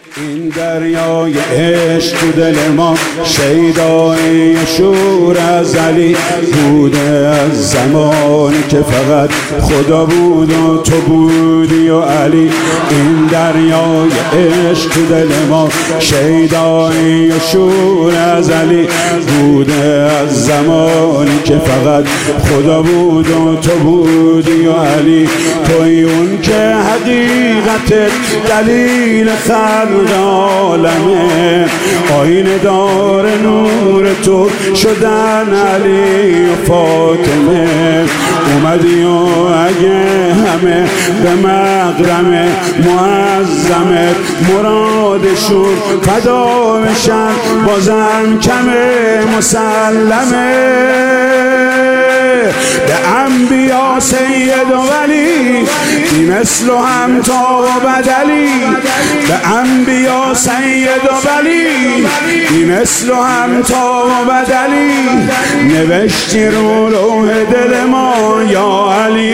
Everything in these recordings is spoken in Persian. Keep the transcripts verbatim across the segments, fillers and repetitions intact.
این دریای عشق تو دل ما شیدای شور ازلی بوده، از زمانی که فقط خدا بود و تو بودی و علی. این دریای عشق تو دل ما شیدای شور ازلی بوده، از زمانی که فقط خدا بود و تو بودی و علی. توی اون که حقیقت دلیل خلق عالمه، آینه دار نور تو شدن علی و فاطمه. اومدی و اگه همه به مقرم معظمت مرادشون فدا بشن، بازم کمه مسلمه. به انبیا سید و ولی بی مثل و همتا و بدلی، به انبیا سید و ولی بی مثل و همتا و بدلی. نوشتی رو لوح دل ما یا علی،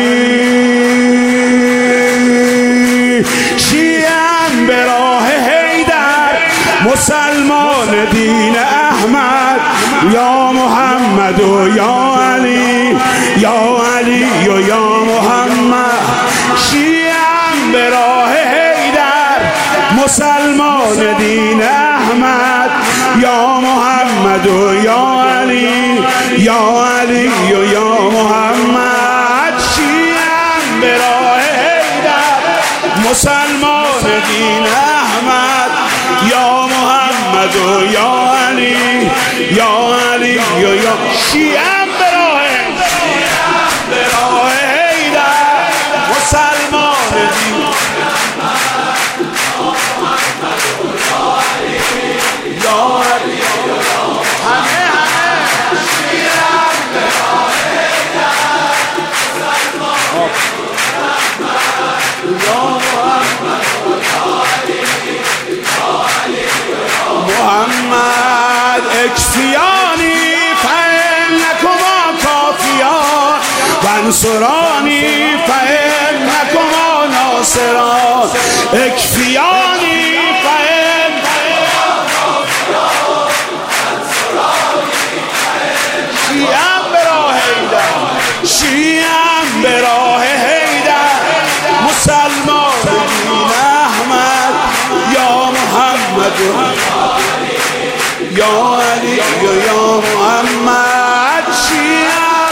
شیعم به راه حیدر، مسلمان دین احمد، یا محمد و یا علی، یا علی و یا محمد. شیعم به راه حیدر، مسلمان دین احمد، یا محمد و یا علی، یا علی و یا محمد. شیعم به راه حیدر، مسلمان دین احمد، یا محمد و یا علی، یا علی و یا. شیعم به راه به راه حیدر، مسلمان دین یا علی، همه همه. شیعم به راه حیدر، مسلمان یا محمد محمد. اکفیانی فإنکما کافیان، وانصرانی فإنکما ناصران. اکفیانی فإنکما کافیان، وانصرانی فإنکما. شیعم به راه حیدر، شیعم به راه حیدر، مسلمان دین احمد، یا محمد یا علی و یا محمد. شیعم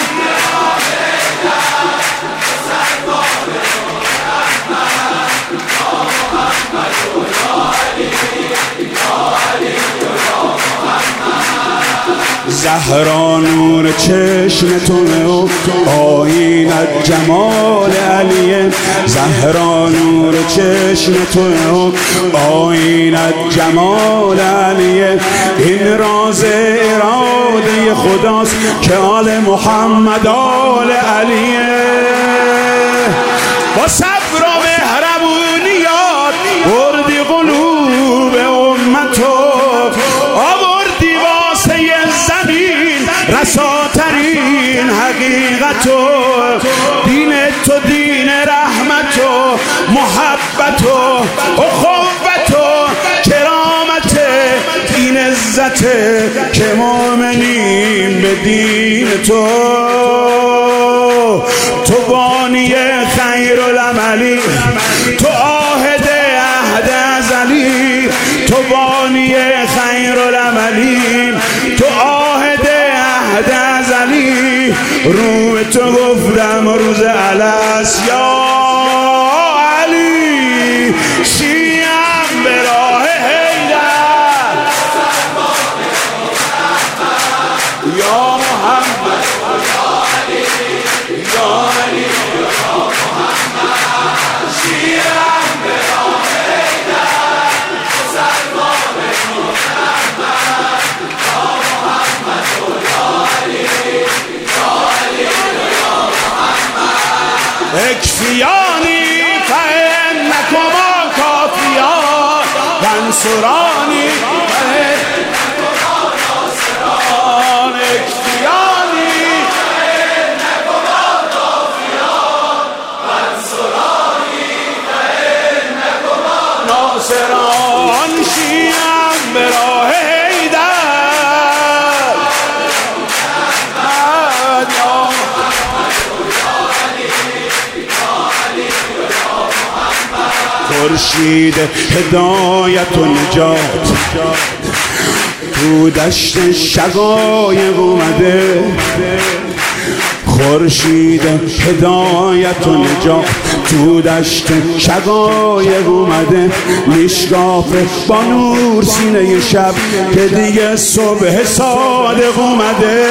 زهرا نور چشم تو و آینت جمال علیه، زهرا نور چشم تو و آینت جمال علیه. این راز اراده خداست که آل محمد آل علیه. با صبر و مهربونیات بردی قلوب امتو، آوردی واسه زمین رساترین حقیقتو. دین تو دین رحمت و محبت و اخوت و کرامت، این عزت که مؤمنین به دین تو. تو بانی خیر العملی، تو عاهد عهد ازلی، تو بانی خیر العملی، تو عاهد عهد ازلی. رو تو گفتم روز الست یا علی. شیعم به راه حیدر، یا محمد یا علی، یا علی یا محمد. شیعم به راه حیدر، مسلمان دین احمد، یا محمد یا علی، یا علی یا محمد. اکفیانی فإنکما کافیان، وانصرانی فإنکما ناصران. اکفیانی فإنکما کافیان، وانصرانی فإنکما ناصران. شیعم به راه حیدر خورشید هدایت و نجات تو دشت شقایق اومده خورشید هدایت و نجات تو دشت شقایق اومده میشکافه با نور سینه شب که دیگه صبح صادق اومده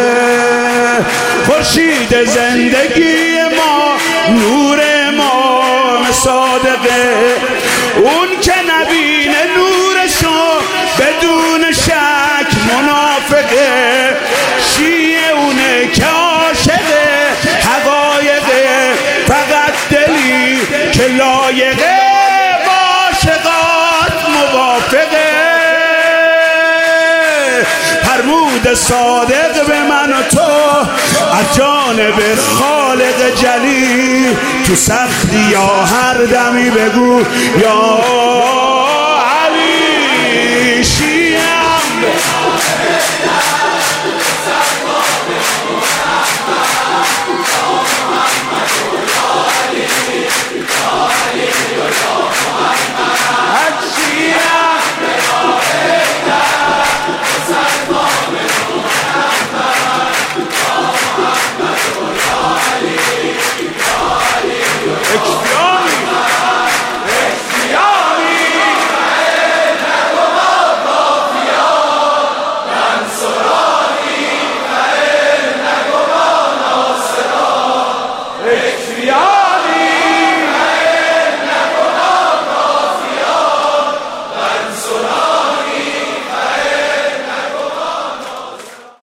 خورشید زندگی ما نور امام صادقه اون که نبینه نورشو بدون شک منافقه شیعه اونه که عاشقه حقایقه فقط دلی که لایقه عاشقات موافقه فرمود صادق به من و تو از جانب خالق جلی تو سختی یا هر دمی بگو یا